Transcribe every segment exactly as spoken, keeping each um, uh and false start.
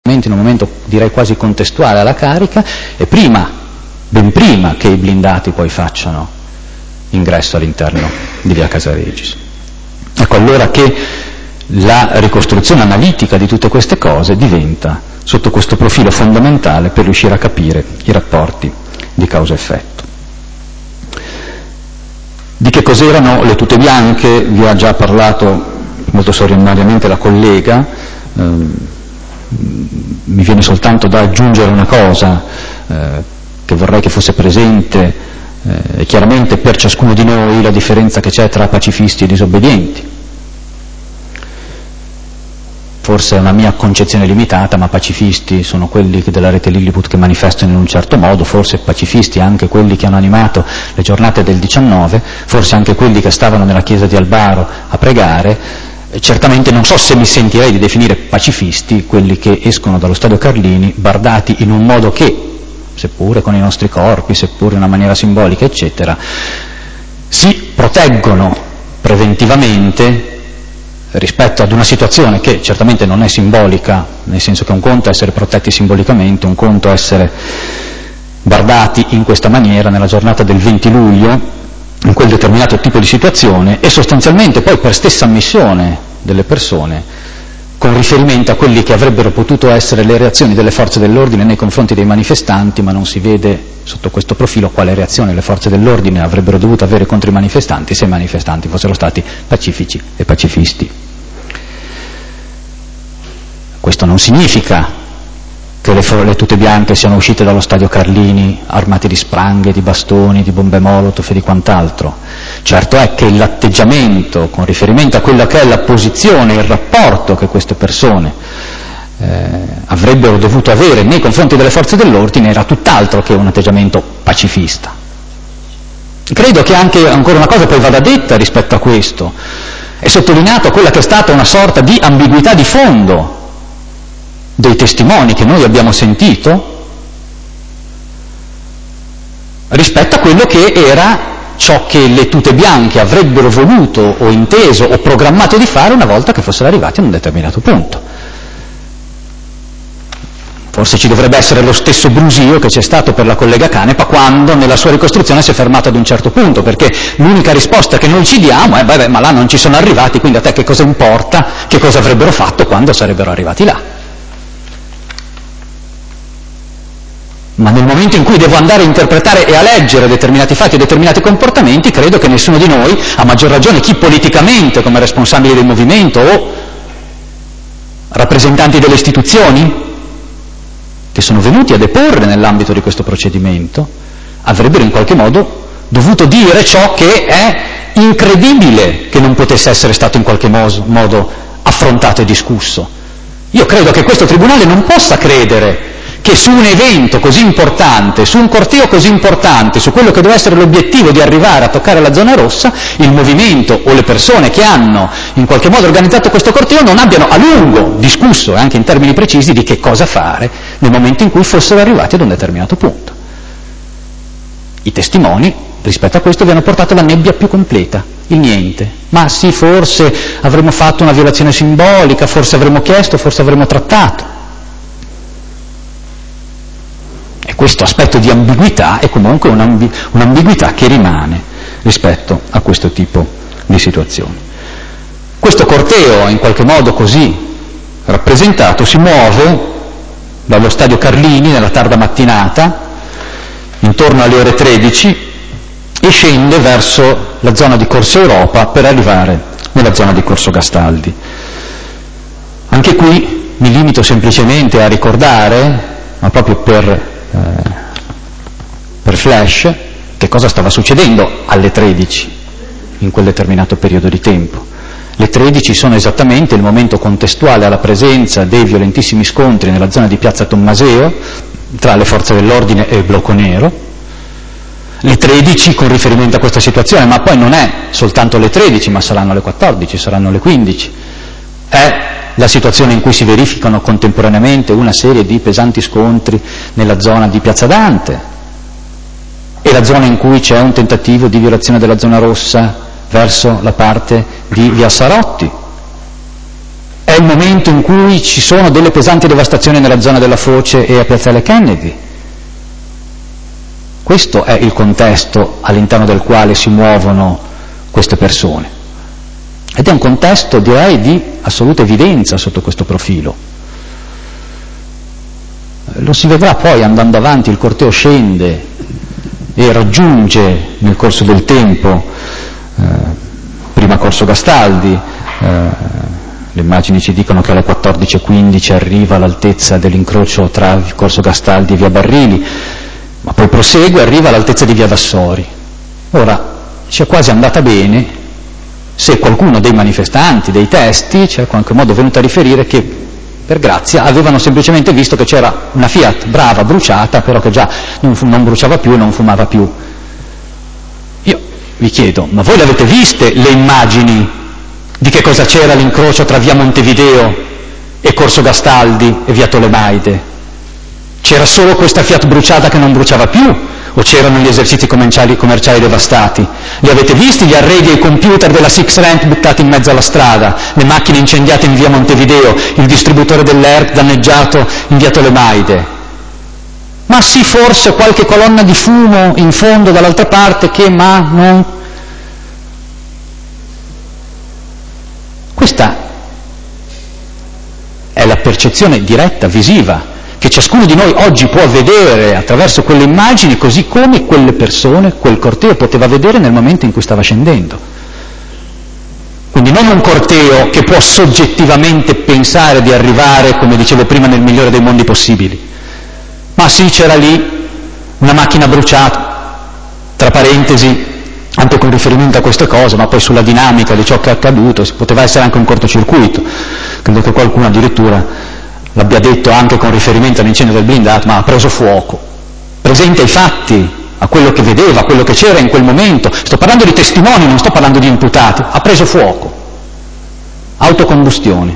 in un momento direi quasi contestuale alla carica, e prima, ben prima che i blindati poi facciano ingresso all'interno di via Casaregis. Ecco allora che la ricostruzione analitica di tutte queste cose diventa, sotto questo profilo, fondamentale per riuscire a capire i rapporti di causa-effetto. Di che cos'erano le tute bianche vi ha già parlato molto soriennariamente la collega. ehm, mi viene soltanto da aggiungere una cosa eh, che vorrei che fosse presente eh, chiaramente per ciascuno di noi, la differenza che c'è tra pacifisti e disobbedienti. Forse è una mia concezione limitata, ma pacifisti sono quelli che della rete Lilliput che manifestano in un certo modo, forse pacifisti anche quelli che hanno animato le giornate del diciannove, forse anche quelli che stavano nella chiesa di Albaro a pregare. Certamente non so se mi sentirei di definire pacifisti quelli che escono dallo stadio Carlini bardati in un modo che, seppure con i nostri corpi, seppure in una maniera simbolica, eccetera, si proteggono preventivamente rispetto ad una situazione che certamente non è simbolica, nel senso che un conto è essere protetti simbolicamente, un conto è essere bardati in questa maniera nella giornata del venti luglio, in quel determinato tipo di situazione, e sostanzialmente poi per stessa ammissione delle persone, con riferimento a quelli che avrebbero potuto essere le reazioni delle forze dell'ordine nei confronti dei manifestanti, ma non si vede sotto questo profilo quale reazione le forze dell'ordine avrebbero dovuto avere contro i manifestanti se i manifestanti fossero stati pacifici e pacifisti. Questo non significa che le, le tute bianche siano uscite dallo stadio Carlini armati di spranghe, di bastoni, di bombe molotov e di quant'altro. Certo è che l'atteggiamento con riferimento a quella che è la posizione, il rapporto che queste persone eh, avrebbero dovuto avere nei confronti delle forze dell'ordine era tutt'altro che un atteggiamento pacifista. Credo che anche ancora una cosa poi vada detta rispetto a questo. È sottolineato quella che è stata una sorta di ambiguità di fondo dei testimoni che noi abbiamo sentito rispetto a quello che era ciò che le tute bianche avrebbero voluto o inteso o programmato di fare una volta che fossero arrivati a un determinato punto. Forse ci dovrebbe essere lo stesso brusio che c'è stato per la collega Canepa quando nella sua ricostruzione si è fermato ad un certo punto, perché l'unica risposta che noi ci diamo è beh, ma là non ci sono arrivati, quindi a te che cosa importa che cosa avrebbero fatto quando sarebbero arrivati là. Ma nel momento in cui devo andare a interpretare e a leggere determinati fatti e determinati comportamenti, credo che nessuno di noi, a maggior ragione chi politicamente come responsabile del movimento o rappresentanti delle istituzioni che sono venuti a deporre nell'ambito di questo procedimento, avrebbero in qualche modo dovuto dire ciò che è incredibile che non potesse essere stato in qualche modo affrontato e discusso. Io credo che questo tribunale non possa credere che su un evento così importante, su un corteo così importante, su quello che deve essere l'obiettivo di arrivare a toccare la zona rossa, il movimento o le persone che hanno in qualche modo organizzato questo corteo non abbiano a lungo discusso, e anche in termini precisi, di che cosa fare nel momento in cui fossero arrivati ad un determinato punto. I testimoni, rispetto a questo, vi hanno portato la nebbia più completa, il niente. Ma sì, forse avremmo fatto una violazione simbolica, forse avremmo chiesto, forse avremmo trattato. E questo aspetto di ambiguità è comunque un'ambi- un'ambiguità che rimane rispetto a questo tipo di situazioni. Questo corteo, in qualche modo così rappresentato, si muove dallo stadio Carlini nella tarda mattinata, intorno alle ore tredici, e scende verso la zona di Corso Europa per arrivare nella zona di Corso Gastaldi. Anche qui mi limito semplicemente a ricordare, ma proprio per Eh, per flash, che cosa stava succedendo alle tredici in quel determinato periodo di tempo. Le tredici sono esattamente il momento contestuale alla presenza dei violentissimi scontri nella zona di Piazza Tommaseo tra le forze dell'ordine e il Blocco Nero. Le tredici con riferimento a questa situazione, ma poi non è soltanto le tredici, ma saranno le quattordici, saranno le quindici, è la situazione in cui si verificano contemporaneamente una serie di pesanti scontri nella zona di Piazza Dante e la zona in cui c'è un tentativo di violazione della zona rossa verso la parte di Via Sarotti. È il momento in cui ci sono delle pesanti devastazioni nella zona della Foce e a Piazzale Kennedy. Questo è il contesto all'interno del quale si muovono queste persone. Ed è un contesto, direi, di assoluta evidenza sotto questo profilo. Lo si vedrà poi andando avanti, il corteo scende e raggiunge nel corso del tempo, eh, prima Corso Gastaldi, eh, le immagini ci dicono che alle quattordici e quindici arriva all'altezza dell'incrocio tra Corso Gastaldi e via Barrili, ma poi prosegue e arriva all'altezza di via Vassori. Ora, ci è quasi andata bene se qualcuno dei manifestanti, dei testi, ci è in qualche modo venuto a riferire che, per grazia, avevano semplicemente visto che c'era una Fiat brava, bruciata, però che già non, fu, non bruciava più e non fumava più. Io vi chiedo, ma voi le avete viste le immagini di che cosa c'era all'incrocio tra via Montevideo e Corso Gastaldi e via Tolemaide? C'era solo questa Fiat bruciata che non bruciava più, o c'erano gli esercizi commerciali, commerciali devastati? Li avete visti gli arredi e i computer della Six Rent buttati in mezzo alla strada, le macchine incendiate in via Montevideo, il distributore dell'E R P danneggiato in via Tolemaide? Ma sì, forse qualche colonna di fumo in fondo dall'altra parte che, ma non... Questa è la percezione diretta, visiva, che ciascuno di noi oggi può vedere attraverso quelle immagini, così come quelle persone, quel corteo poteva vedere nel momento in cui stava scendendo. Quindi non un corteo che può soggettivamente pensare di arrivare, come dicevo prima, nel migliore dei mondi possibili. Ma sì, c'era lì una macchina bruciata, tra parentesi, anche con riferimento a queste cose, ma poi sulla dinamica di ciò che è accaduto, poteva essere anche un cortocircuito. Credo che qualcuno addirittura l'abbia detto anche con riferimento all'incendio del blindato, ma ha preso fuoco. Presente ai fatti, a quello che vedeva, a quello che c'era in quel momento. Sto parlando di testimoni, non sto parlando di imputati. Ha preso fuoco. Autocombustione.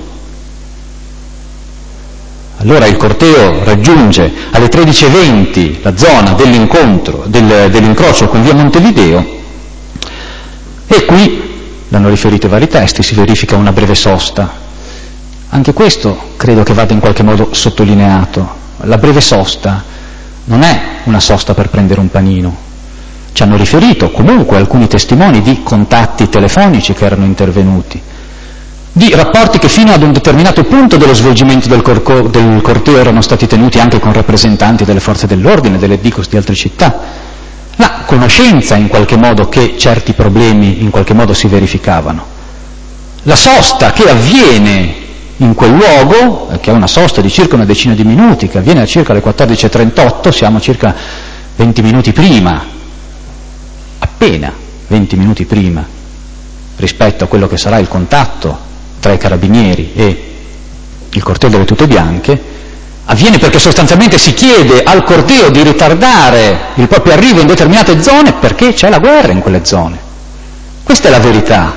Allora il corteo raggiunge alle tredici e venti la zona dell'incontro, del, dell'incrocio con via Montevideo, e qui, l'hanno riferito i vari testi, si verifica una breve sosta. Anche questo credo che vada in qualche modo sottolineato. La breve sosta non è una sosta per prendere un panino. Ci hanno riferito comunque alcuni testimoni di contatti telefonici che erano intervenuti, di rapporti che fino ad un determinato punto dello svolgimento del, corco, del corteo erano stati tenuti anche con rappresentanti delle forze dell'ordine, delle D I C O S di altre città. La conoscenza in qualche modo che certi problemi in qualche modo si verificavano. La sosta che avviene in quel luogo, che è una sosta di circa una decina di minuti, che avviene a circa alle quattordici e trentotto, siamo circa venti minuti prima, appena venti minuti prima, rispetto a quello che sarà il contatto tra i carabinieri e il corteo delle tute bianche, avviene perché sostanzialmente si chiede al corteo di ritardare il proprio arrivo in determinate zone perché c'è la guerra in quelle zone. Questa è la verità.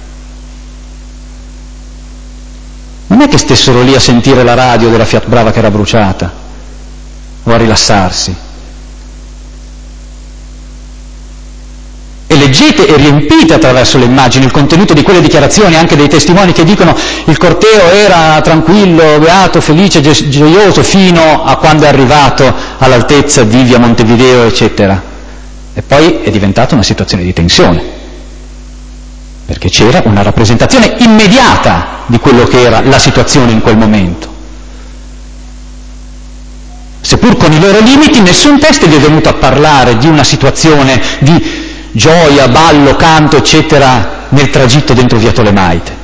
Non è che stessero lì a sentire la radio della Fiat Brava che era bruciata o a rilassarsi. E leggete e riempite attraverso le immagini il contenuto di quelle dichiarazioni, anche dei testimoni che dicono il corteo era tranquillo, beato, felice, gioioso fino a quando è arrivato all'altezza di via Montevideo, eccetera. E poi è diventata una situazione di tensione, perché c'era una rappresentazione immediata di quello che era la situazione in quel momento. Seppur con i loro limiti, nessun testo vi è venuto a parlare di una situazione di gioia, ballo, canto, eccetera, nel tragitto dentro via Tolemaide.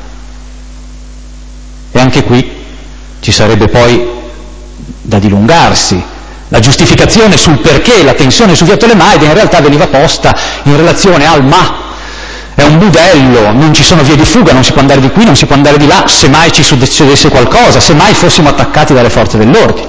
E anche qui ci sarebbe poi da dilungarsi. La giustificazione sul perché la tensione su via Tolemaide in realtà veniva posta in relazione al ma è un budello, non ci sono vie di fuga, non si può andare di qui, non si può andare di là, se mai ci succedesse qualcosa, se mai fossimo attaccati dalle forze dell'ordine.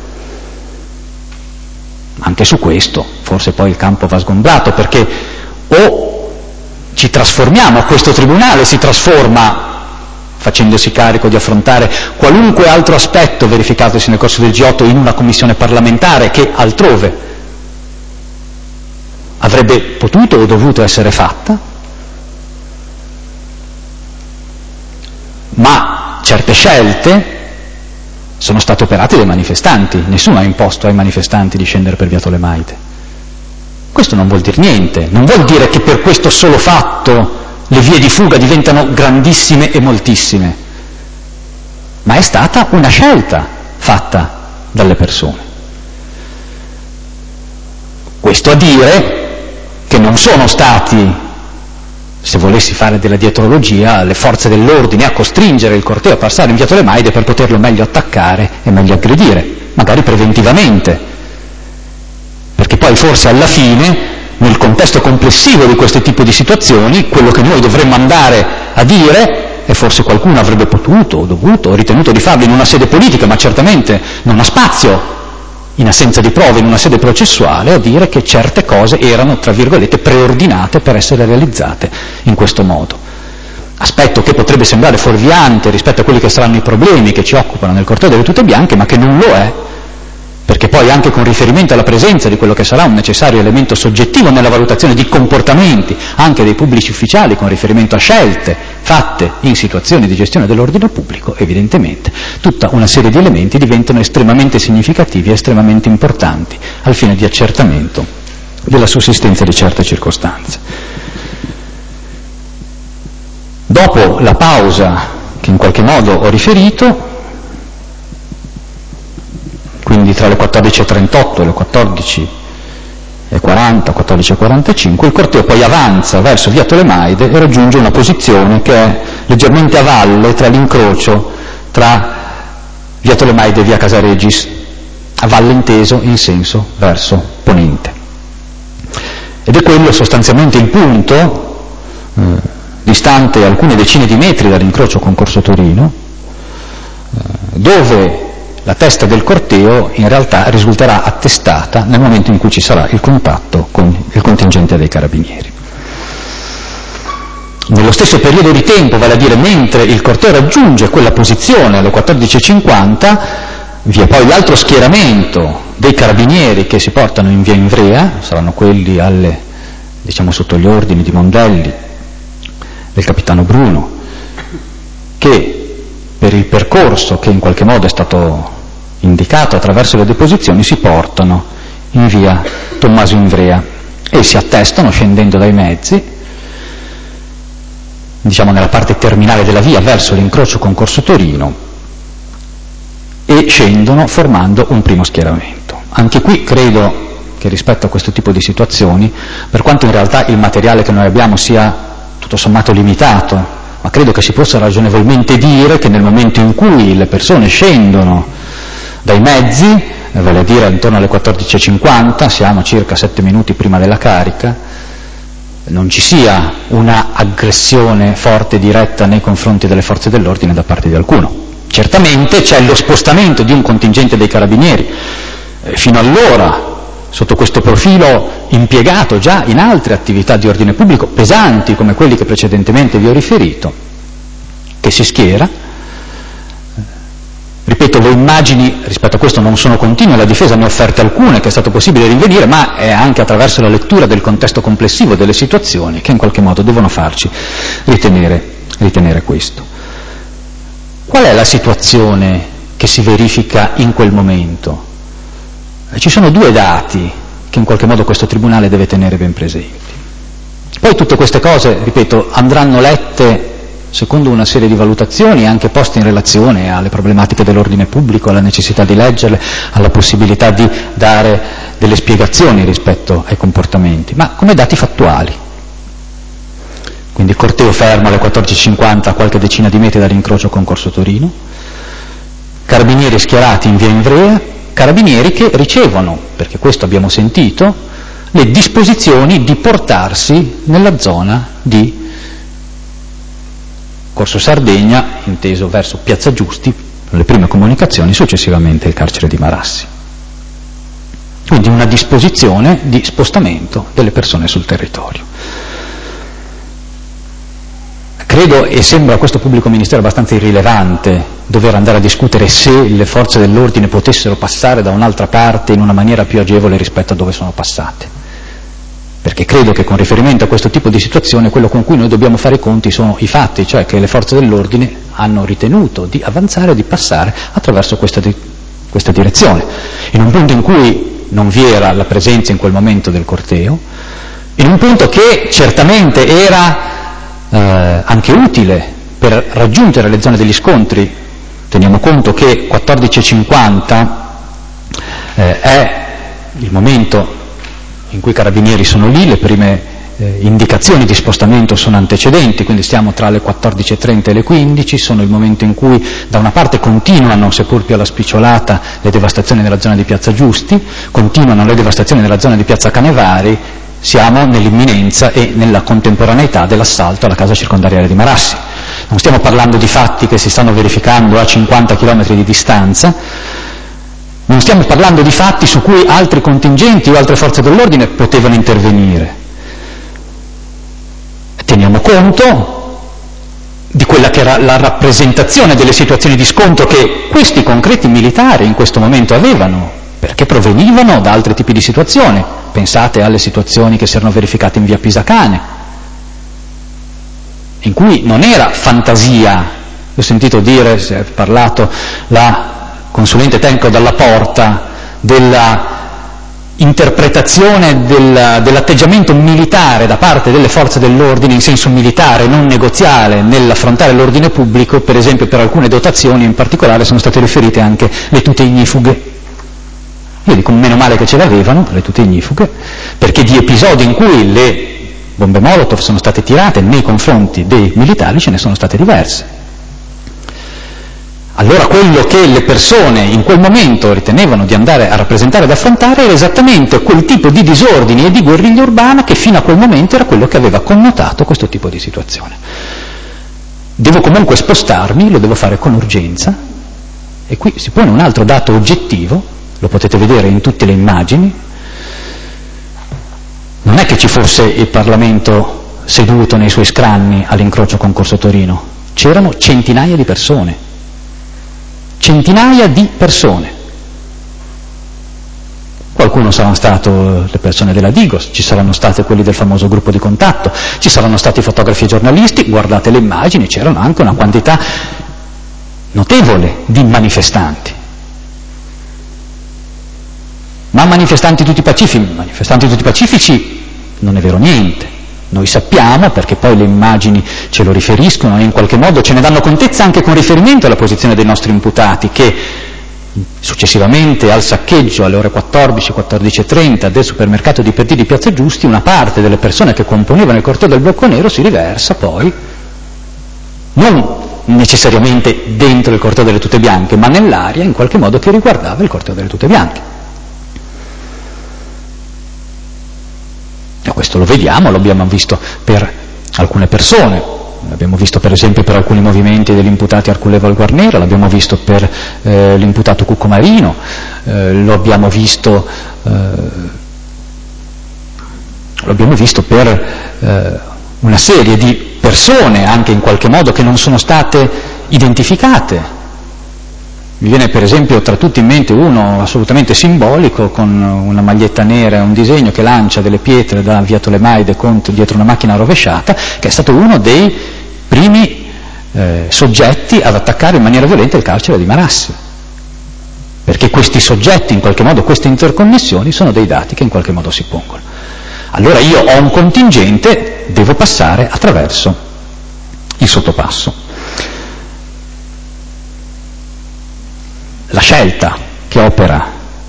Anche su questo forse poi il campo va sgombrato, perché o ci trasformiamo, questo tribunale si trasforma facendosi carico di affrontare qualunque altro aspetto verificatosi nel corso del G otto in una commissione parlamentare che altrove avrebbe potuto o dovuto essere fatta, ma certe scelte sono state operate dai manifestanti, nessuno ha imposto ai manifestanti di scendere per via Tolemaide. Questo non vuol dire niente, non vuol dire che per questo solo fatto le vie di fuga diventano grandissime e moltissime, ma è stata una scelta fatta dalle persone. Questo a dire che non sono stati, se volessi fare della dietrologia, le forze dell'ordine a costringere il corteo a passare in via Tolemaide per poterlo meglio attaccare e meglio aggredire, magari preventivamente, perché poi forse alla fine, nel contesto complessivo di questo tipo di situazioni, quello che noi dovremmo andare a dire, e forse qualcuno avrebbe potuto o dovuto o ritenuto di farlo in una sede politica, ma certamente non ha spazio in assenza di prove in una sede processuale, a dire che certe cose erano, tra virgolette, preordinate per essere realizzate in questo modo. Aspetto che potrebbe sembrare fuorviante rispetto a quelli che saranno i problemi che ci occupano nel corteo delle tute bianche, ma che non lo è, perché poi anche con riferimento alla presenza di quello che sarà un necessario elemento soggettivo nella valutazione di comportamenti anche dei pubblici ufficiali con riferimento a scelte fatte in situazioni di gestione dell'ordine pubblico, evidentemente tutta una serie di elementi diventano estremamente significativi e estremamente importanti al fine di accertamento della sussistenza di certe circostanze. Dopo la pausa che in qualche modo ho riferito, quindi tra le quattordici e trentotto e le quattordici e quaranta, quattordici e quarantacinque, il corteo poi avanza verso via Tolemaide e raggiunge una posizione che è leggermente a valle tra l'incrocio tra via Tolemaide e via Casaregis, a valle inteso in senso verso ponente. Ed è quello sostanzialmente il punto, eh, distante alcune decine di metri dall'incrocio con Corso Torino, eh, dove la testa del corteo in realtà risulterà attestata nel momento in cui ci sarà il contatto con il contingente dei carabinieri. Nello stesso periodo di tempo, vale a dire mentre il corteo raggiunge quella posizione alle quattordici e cinquanta, vi è poi l'altro schieramento dei carabinieri che si portano in via Ivrea, saranno quelli alle, diciamo sotto gli ordini di Mondelli, del capitano Bruno, che per il percorso che in qualche modo è stato indicato attraverso le deposizioni si portano in via Tommaso Ivrea e si attestano scendendo dai mezzi, diciamo nella parte terminale della via verso l'incrocio con Corso Torino, e scendono formando un primo schieramento. Anche qui credo che rispetto a questo tipo di situazioni, per quanto in realtà il materiale che noi abbiamo sia tutto sommato limitato, ma credo che si possa ragionevolmente dire che nel momento in cui le persone scendono dai mezzi, vale a dire intorno alle quattordici e cinquanta, siamo circa sette minuti prima della carica, non ci sia una aggressione forte e diretta nei confronti delle forze dell'ordine da parte di alcuno. Certamente c'è lo spostamento di un contingente dei carabinieri, eh, fino allora sotto questo profilo impiegato già in altre attività di ordine pubblico pesanti come quelli che precedentemente vi ho riferito, che si schiera. Ripeto, le immagini rispetto a questo non sono continue, la difesa ne ha offerte alcune che è stato possibile rinvenire, ma è anche attraverso la lettura del contesto complessivo delle situazioni che in qualche modo devono farci ritenere, ritenere questo. Qual è la situazione che si verifica in quel momento? Ci sono due dati che in qualche modo questo Tribunale deve tenere ben presenti. Poi tutte queste cose, ripeto, andranno lette secondo una serie di valutazioni anche poste in relazione alle problematiche dell'ordine pubblico, alla necessità di leggerle, alla possibilità di dare delle spiegazioni rispetto ai comportamenti, ma come dati fattuali. Quindi il corteo ferma alle quattordici e cinquanta a qualche decina di metri dall'incrocio con Corso Torino, carabinieri schierati in via Ivrea, carabinieri che ricevono, perché questo abbiamo sentito, le disposizioni di portarsi nella zona di Corso Sardegna, inteso verso Piazza Giusti, le prime comunicazioni, successivamente il carcere di Marassi. Quindi una disposizione di spostamento delle persone sul territorio. Credo, e sembra a questo pubblico ministero abbastanza irrilevante, dover andare a discutere se le forze dell'ordine potessero passare da un'altra parte in una maniera più agevole rispetto a dove sono passate. perché credo che con riferimento a questo tipo di situazione quello con cui noi dobbiamo fare i conti sono i fatti, cioè che le forze dell'ordine hanno ritenuto di avanzare, di passare attraverso questa, di, questa direzione, in un punto in cui non vi era la presenza in quel momento del corteo, in un punto che certamente era eh, anche utile per raggiungere le zone degli scontri. Teniamo conto che quattordici e cinquanta eh, è il momento in cui i carabinieri sono lì, le prime eh, indicazioni di spostamento sono antecedenti, quindi stiamo tra le quattordici e trenta e le quindici, sono il momento in cui da una parte continuano, seppur più alla spicciolata, le devastazioni nella zona di Piazza Giusti, continuano le devastazioni nella zona di Piazza Canevari, siamo nell'imminenza e nella contemporaneità dell'assalto alla casa circondariale di Marassi. Non stiamo parlando di fatti che si stanno verificando a cinquanta chilometri di distanza, non stiamo parlando di fatti su cui altri contingenti o altre forze dell'ordine potevano intervenire. Teniamo conto di quella che era la rappresentazione delle situazioni di scontro che questi concreti militari in questo momento avevano, perché provenivano da altri tipi di situazioni. Pensate alle situazioni che si erano verificate in via Pisacane, in cui non era fantasia. Ho sentito dire, si è parlato, la consulente tecnico Dalla Porta, della interpretazione del, dell'atteggiamento militare da parte delle forze dell'ordine in senso militare, non negoziale, nell'affrontare l'ordine pubblico. Per esempio per alcune dotazioni in particolare sono state riferite anche le tute ignifughe. Io dico meno male che ce l'avevano, le tute ignifughe, perché di episodi in cui le bombe Molotov sono state tirate nei confronti dei militari ce ne sono state diverse. Allora quello che le persone in quel momento ritenevano di andare a rappresentare e ad affrontare era esattamente quel tipo di disordini e di guerriglia urbana che fino a quel momento era quello che aveva connotato questo tipo di situazione. Devo comunque spostarmi, lo devo fare con urgenza, e qui si pone un altro dato oggettivo, lo potete vedere in tutte le immagini. Non è che ci fosse il Parlamento seduto nei suoi scranni all'incrocio con Corso Torino, c'erano centinaia di persone. Centinaia di persone. Qualcuno saranno state le persone della Digos, ci saranno stati quelli del famoso gruppo di contatto, ci saranno stati fotografi e giornalisti, guardate le immagini, c'erano anche una quantità notevole di manifestanti. Ma manifestanti tutti pacifici? Manifestanti tutti pacifici non è vero niente. Noi sappiamo, perché poi le immagini ce lo riferiscono e in qualche modo ce ne danno contezza anche con riferimento alla posizione dei nostri imputati, che successivamente al saccheggio alle ore quattordici, quattordici e trenta del supermercato di Pertì di Piazza Giusti, una parte delle persone che componevano il corteo del Blocco Nero si riversa poi, non necessariamente dentro il corteo delle tute bianche, ma nell'area in qualche modo che riguardava il corteo delle tute bianche. E questo lo vediamo, lo abbiamo visto per alcune persone, l'abbiamo visto per esempio per alcuni movimenti degli imputati Arculeva al Guarnera, l'abbiamo visto per eh, l'imputato Cuccomarino, eh, lo abbiamo visto eh, lo abbiamo visto per eh, una serie di persone anche in qualche modo che non sono state identificate. Mi viene per esempio tra tutti in mente uno assolutamente simbolico, con una maglietta nera e un disegno che lancia delle pietre da via Tolemaide contro, dietro una macchina rovesciata, che è stato uno dei primi eh, soggetti ad attaccare in maniera violenta il carcere di Marassi. Perché questi soggetti, in qualche modo, queste interconnessioni sono dei dati che in qualche modo si pongono. Allora io ho un contingente, devo passare attraverso il sottopasso. La scelta che opera,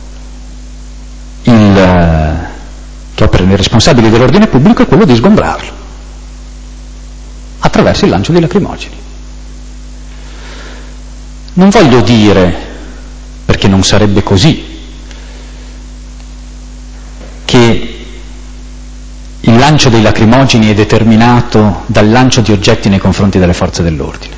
il, che operano i responsabili dell'ordine pubblico è quello di sgombrarlo attraverso il lancio di lacrimogeni. Non voglio dire, perché non sarebbe così, che il lancio dei lacrimogeni è determinato dal lancio di oggetti nei confronti delle forze dell'ordine,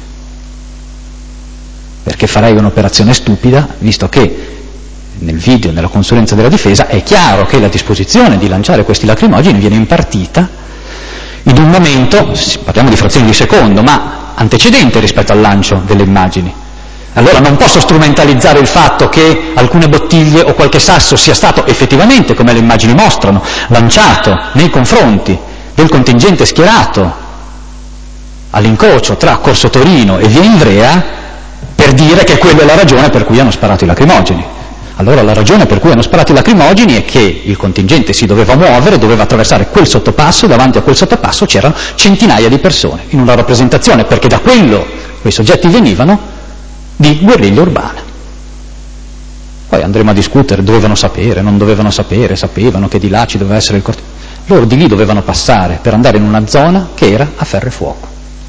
perché farei un'operazione stupida, visto che nel video, nella consulenza della difesa, è chiaro che la disposizione di lanciare questi lacrimogeni viene impartita in un momento, parliamo di frazioni di secondo, ma antecedente rispetto al lancio delle immagini. Allora non posso strumentalizzare il fatto che alcune bottiglie o qualche sasso sia stato effettivamente, come le immagini mostrano, lanciato nei confronti del contingente schierato all'incrocio tra Corso Torino e via Ivrea, per dire che quella è la ragione per cui hanno sparato i lacrimogeni. Allora la ragione per cui hanno sparato i lacrimogeni è che il contingente si doveva muovere, doveva attraversare quel sottopasso, e davanti a quel sottopasso c'erano centinaia di persone in una rappresentazione, perché da quello quei soggetti venivano di guerriglia urbana. Poi andremo a discutere, dovevano sapere, non dovevano sapere, sapevano che di là ci doveva essere il corteo. Loro di lì dovevano passare per andare in una zona che era a ferro e fuoco.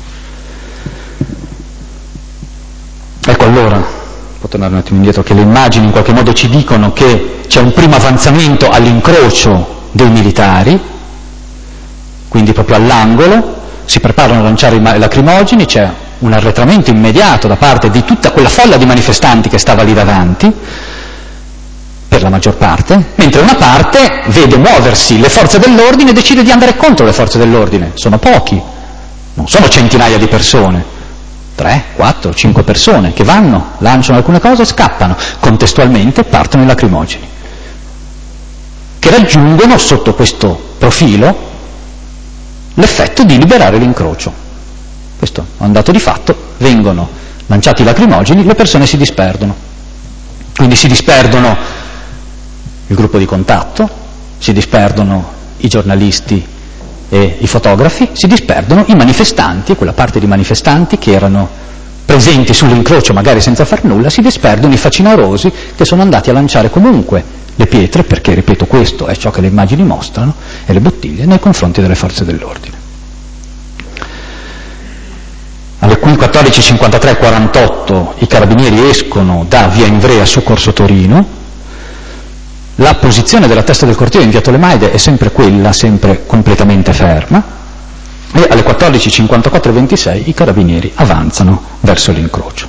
Ecco, allora, può tornare un attimo indietro, che le immagini in qualche modo ci dicono che c'è un primo avanzamento all'incrocio dei militari, quindi proprio all'angolo, si preparano a lanciare i lacrimogeni, c'è un arretramento immediato da parte di tutta quella folla di manifestanti che stava lì davanti, per la maggior parte, mentre una parte vede muoversi le forze dell'ordine e decide di andare contro le forze dell'ordine. Sono pochi, non sono centinaia di persone, tre, quattro, cinque persone che vanno, lanciano alcune cose e scappano. Contestualmente partono i lacrimogeni, che raggiungono sotto questo profilo l'effetto di liberare l'incrocio. Questo è un dato di fatto, vengono lanciati i lacrimogeni, le persone si disperdono. Quindi si disperdono il gruppo di contatto, si disperdono i giornalisti e i fotografi, si disperdono i manifestanti, quella parte di manifestanti che erano presenti sull'incrocio magari senza far nulla, si disperdono i facinorosi che sono andati a lanciare comunque le pietre, perché, ripeto, questo è ciò che le immagini mostrano, e le bottiglie nei confronti delle forze dell'ordine. Alle quattordici e cinquantatré e quarantotto i carabinieri escono da via Ivrea su Corso Torino, la posizione della testa del corteo in via Tolemaide è sempre quella, sempre completamente ferma, e alle quattordici e cinquantaquattro e ventisei i carabinieri avanzano verso l'incrocio.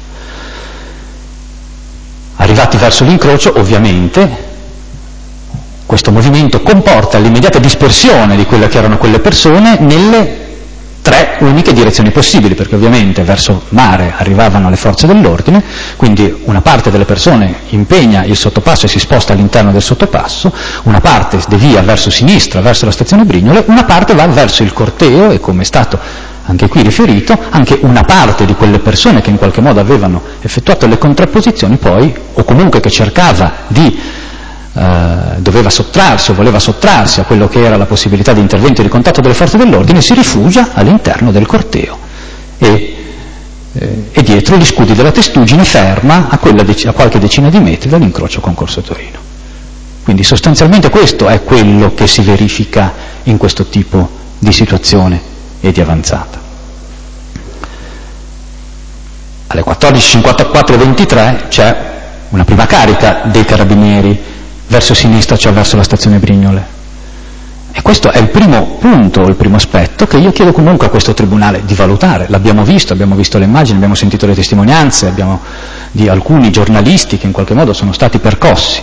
Arrivati verso l'incrocio, ovviamente, questo movimento comporta l'immediata dispersione di quelle che erano quelle persone nelle tre uniche direzioni possibili, perché ovviamente verso mare arrivavano le forze dell'ordine, quindi una parte delle persone impegna il sottopasso e si sposta all'interno del sottopasso, una parte devia verso sinistra, verso la stazione Brignole, una parte va verso il corteo e, come è stato anche qui riferito, anche una parte di quelle persone che in qualche modo avevano effettuato le contrapposizioni poi, o comunque che cercava di Uh, doveva sottrarsi o voleva sottrarsi a quello che era la possibilità di intervento e di contatto delle forze dell'ordine, si rifugia all'interno del corteo e, eh, e dietro gli scudi della testuggine ferma a, quella dec- a qualche decina di metri dall'incrocio con Corso Torino. Quindi sostanzialmente questo è quello che si verifica in questo tipo di situazione e di avanzata. Alle quattordici e cinquantaquattro e ventitré c'è una prima carica dei carabinieri verso sinistra, cioè verso la stazione Brignole. E questo è il primo punto, il primo aspetto che io chiedo comunque a questo Tribunale di valutare. L'abbiamo visto, abbiamo visto le immagini, abbiamo sentito le testimonianze, abbiamo di alcuni giornalisti che in qualche modo sono stati percossi.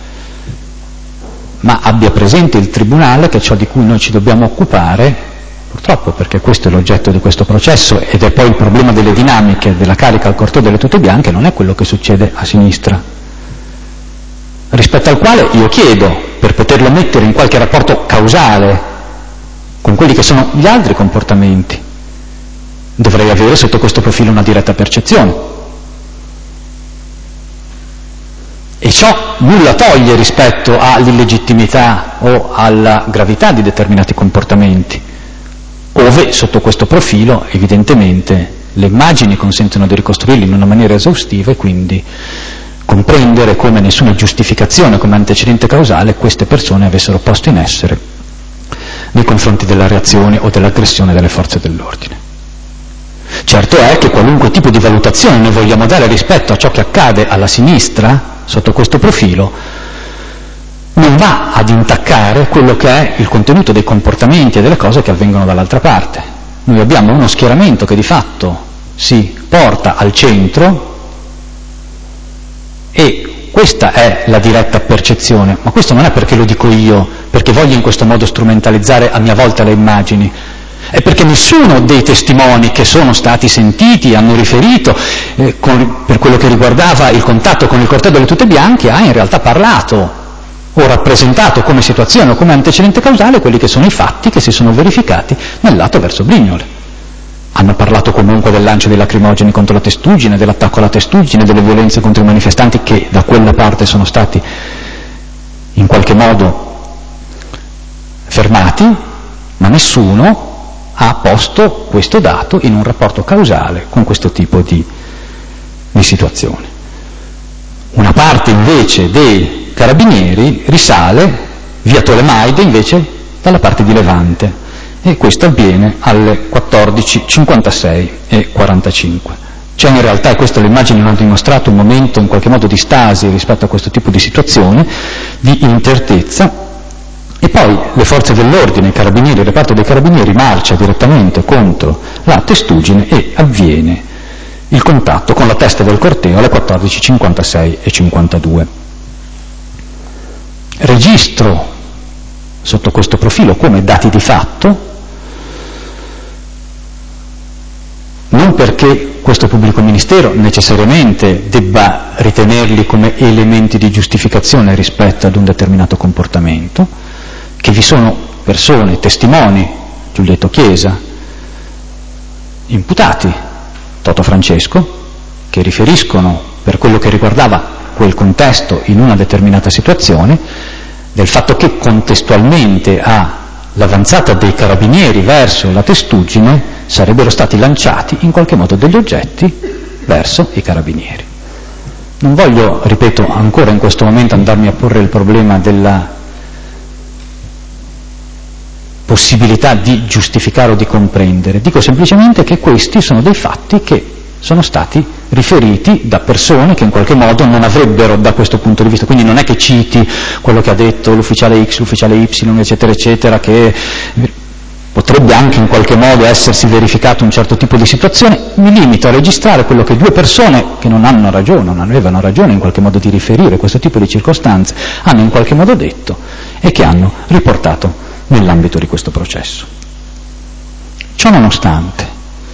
Ma abbia presente il Tribunale che ciò di cui noi ci dobbiamo occupare, purtroppo, perché questo è l'oggetto di questo processo ed è poi il problema delle dinamiche della carica al corteo delle tute bianche, non è quello che succede a sinistra, rispetto al quale io chiedo, per poterlo mettere in qualche rapporto causale con quelli che sono gli altri comportamenti, dovrei avere sotto questo profilo una diretta percezione. E ciò nulla toglie rispetto all'illegittimità o alla gravità di determinati comportamenti, ove sotto questo profilo evidentemente le immagini consentono di ricostruirli in una maniera esaustiva e quindi comprendere come nessuna giustificazione come antecedente causale queste persone avessero posto in essere nei confronti della reazione o dell'aggressione delle forze dell'ordine. Certo è che qualunque tipo di valutazione noi vogliamo dare rispetto a ciò che accade alla sinistra sotto questo profilo non va ad intaccare quello che è il contenuto dei comportamenti e delle cose che avvengono dall'altra parte. Noi abbiamo uno schieramento che di fatto si porta al centro e questa è la diretta percezione, ma questo non è perché lo dico io, perché voglio in questo modo strumentalizzare a mia volta le immagini, È perché nessuno dei testimoni che sono stati sentiti, hanno riferito, eh, con, per quello che riguardava il contatto con il corteo delle tute bianche, ha in realtà parlato o rappresentato come situazione o come antecedente causale quelli che sono i fatti che si sono verificati nel lato verso Brignole. Hanno parlato comunque del lancio dei lacrimogeni contro la testuggine, dell'attacco alla testuggine, delle violenze contro i manifestanti che da quella parte sono stati in qualche modo fermati, ma nessuno ha posto questo dato in un rapporto causale con questo tipo di, di situazione. Una parte invece dei carabinieri risale via Tolemaide invece dalla parte di Levante, e questo avviene alle quattordici cinquantasei e quarantacinque. C'è in realtà, e questo le immagini hanno dimostrato, un momento in qualche modo di stasi rispetto a questo tipo di situazione, di incertezza, e poi le forze dell'ordine, i carabinieri, il reparto dei carabinieri marcia direttamente contro la testuggine e avviene il contatto con la testa del corteo alle quattordici cinquantasei e cinquantadue. Registro sotto questo profilo come dati di fatto, non perché questo pubblico ministero necessariamente debba ritenerli come elementi di giustificazione rispetto ad un determinato comportamento, che vi sono persone, testimoni, Giulietto Chiesa, imputati, Toto Francesco, che riferiscono per quello che riguardava quel contesto in una determinata situazione, del fatto che contestualmente all'avanzata dei carabinieri verso la testuggine sarebbero stati lanciati in qualche modo degli oggetti verso i carabinieri. Non voglio, ripeto, ancora in questo momento andarmi a porre il problema della possibilità di giustificare o di comprendere, dico semplicemente che questi sono dei fatti che sono stati riferiti da persone che in qualche modo non avrebbero da questo punto di vista, quindi non è che citi quello che ha detto l'ufficiale X, l'ufficiale Y, eccetera, eccetera, che potrebbe anche in qualche modo essersi verificato un certo tipo di situazione, mi limito a registrare quello che due persone che non hanno ragione, non avevano ragione in qualche modo di riferire questo tipo di circostanze, hanno in qualche modo detto e che hanno riportato nell'ambito di questo processo. Ciò nonostante,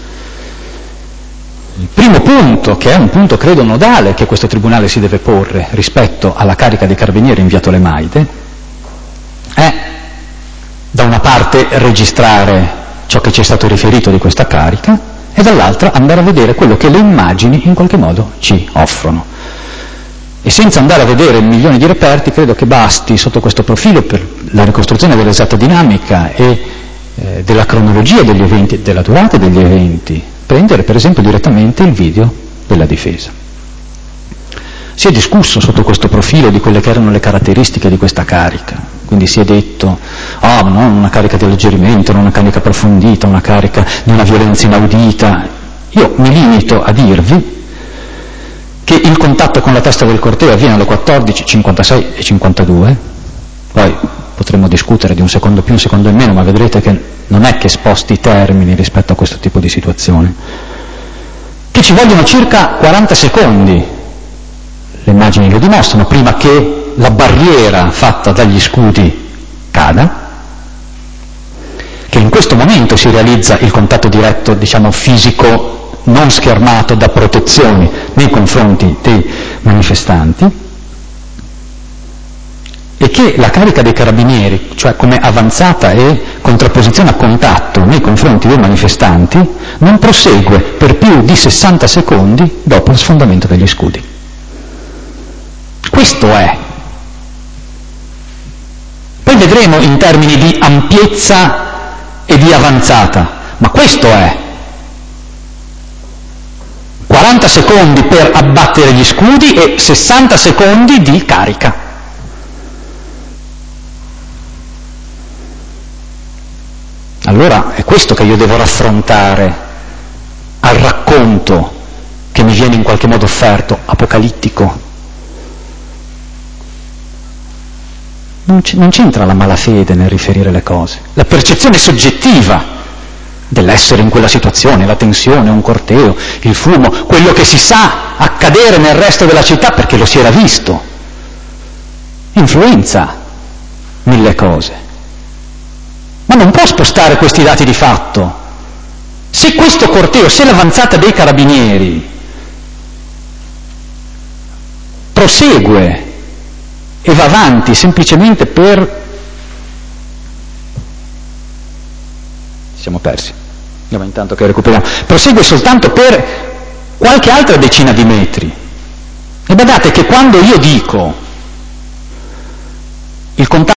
il primo punto, che è un punto credo nodale che questo Tribunale si deve porre rispetto alla carica dei carabinieri in via Tolemaide, è da una parte registrare ciò che ci è stato riferito di questa carica e dall'altra andare a vedere quello che le immagini in qualche modo ci offrono. E senza andare a vedere milioni di reperti, credo che basti sotto questo profilo, per la ricostruzione dell'esatta dinamica e eh, della cronologia degli eventi, della durata degli eventi, prendere per esempio direttamente il video della difesa. Si è discusso sotto questo profilo di quelle che erano le caratteristiche di questa carica, quindi si è detto, oh, non una carica di alleggerimento, non una carica approfondita, una carica di una violenza inaudita. Io mi limito a dirvi che il contatto con la testa del corteo avviene alle quattordici cinquantasei e cinquantadue, poi potremmo discutere di un secondo più, un secondo in meno, ma vedrete che non è che sposti i termini rispetto a questo tipo di situazione, che ci vogliono circa quaranta secondi, le immagini lo dimostrano, prima che la barriera fatta dagli scudi cada, che in questo momento si realizza il contatto diretto, diciamo fisico, non schermato da protezioni nei confronti dei manifestanti, e che la carica dei carabinieri, cioè come avanzata e contrapposizione a contatto nei confronti dei manifestanti, non prosegue per più di sessanta secondi dopo lo sfondamento degli scudi. Questo è. Poi vedremo in termini di ampiezza e di avanzata, ma questo è. quaranta secondi per abbattere gli scudi e sessanta secondi di carica. Allora è questo che io devo raffrontare al racconto che mi viene in qualche modo offerto, apocalittico. Non, c- non c'entra la malafede nel riferire le cose, la percezione soggettiva dell'essere in quella situazione, la tensione, un corteo, il fumo, quello che si sa accadere nel resto della città perché lo si era visto, influenza mille cose. Ma non può spostare questi dati di fatto. Se questo corteo, se l'avanzata dei carabinieri prosegue e va avanti semplicemente per... Ci siamo persi, andiamo intanto che recuperiamo, prosegue soltanto per qualche altra decina di metri. E badate che quando io dico il contatto